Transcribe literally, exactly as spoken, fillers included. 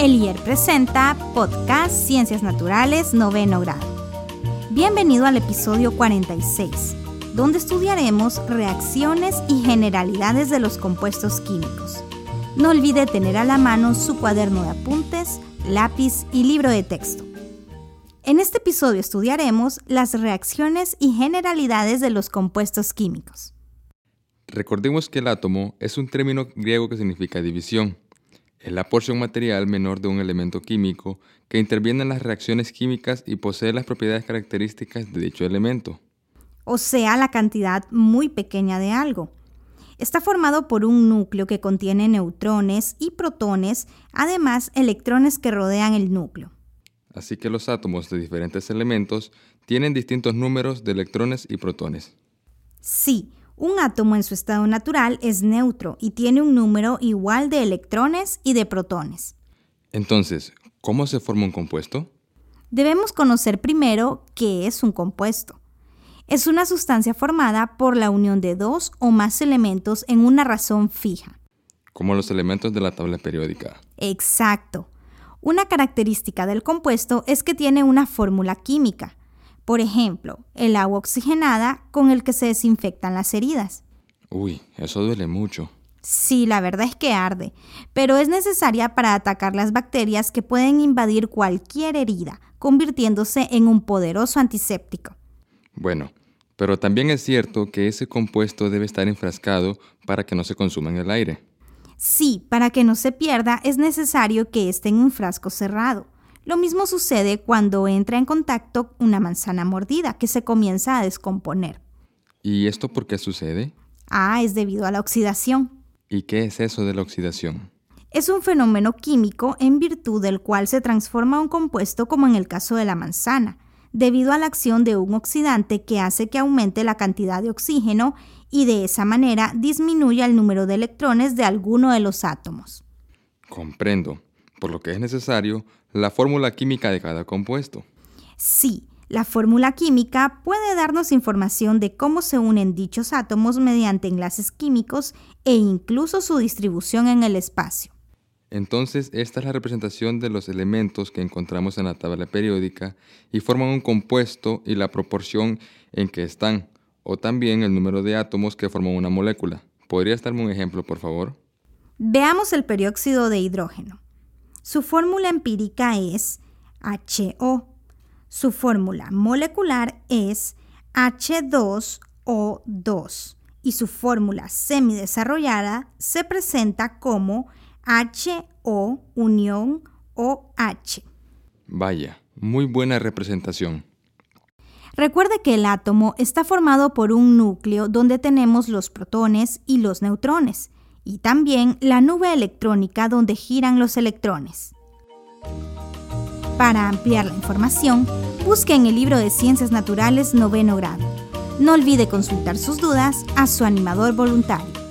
El I E R presenta Podcast Ciencias Naturales Noveno Grado. Bienvenido al episodio cuarenta y seis, donde estudiaremos reacciones y generalidades de los compuestos químicos. No olvide tener a la mano su cuaderno de apuntes, lápiz y libro de texto. En este episodio estudiaremos las reacciones y generalidades de los compuestos químicos. Recordemos que el átomo es un término griego que significa división. Es la porción material menor de un elemento químico que interviene en las reacciones químicas y posee las propiedades características de dicho elemento. O sea, la cantidad muy pequeña de algo. Está formado por un núcleo que contiene neutrones y protones, además electrones que rodean el núcleo. Así que los átomos de diferentes elementos tienen distintos números de electrones y protones. Sí, un átomo en su estado natural es neutro y tiene un número igual de electrones y de protones. Entonces, ¿cómo se forma un compuesto? Debemos conocer primero qué es un compuesto. Es una sustancia formada por la unión de dos o más elementos en una razón fija. Como los elementos de la tabla periódica. Exacto. Una característica del compuesto es que tiene una fórmula química. Por ejemplo, el agua oxigenada con el que se desinfectan las heridas. Uy, eso duele mucho. Sí, la verdad es que arde, pero es necesaria para atacar las bacterias que pueden invadir cualquier herida, convirtiéndose en un poderoso antiséptico. Bueno, pero también es cierto que ese compuesto debe estar enfrascado para que no se consuma en el aire. Sí, para que no se pierda es necesario que esté en un frasco cerrado. Lo mismo sucede cuando entra en contacto una manzana mordida que se comienza a descomponer. ¿Y esto por qué sucede? Ah, es debido a la oxidación. ¿Y qué es eso de la oxidación? Es un fenómeno químico en virtud del cual se transforma un compuesto, como en el caso de la manzana, debido a la acción de un oxidante que hace que aumente la cantidad de oxígeno y de esa manera disminuya el número de electrones de alguno de los átomos. Comprendo, por lo que es necesario la fórmula química de cada compuesto. Sí, la fórmula química puede darnos información de cómo se unen dichos átomos mediante enlaces químicos e incluso su distribución en el espacio. Entonces, esta es la representación de los elementos que encontramos en la tabla periódica y forman un compuesto y la proporción en que están, o también el número de átomos que forman una molécula. ¿Podrías darme un ejemplo, por favor? Veamos el peróxido de hidrógeno. Su fórmula empírica es H O. Su fórmula molecular es H dos O dos y su fórmula semidesarrollada se presenta como H O unión O H. Vaya, muy buena representación. Recuerde que el átomo está formado por un núcleo donde tenemos los protones y los neutrones, y también la nube electrónica donde giran los electrones. Para ampliar la información, busque en el libro de Ciencias Naturales Noveno Grado. No olvide consultar sus dudas a su animador voluntario.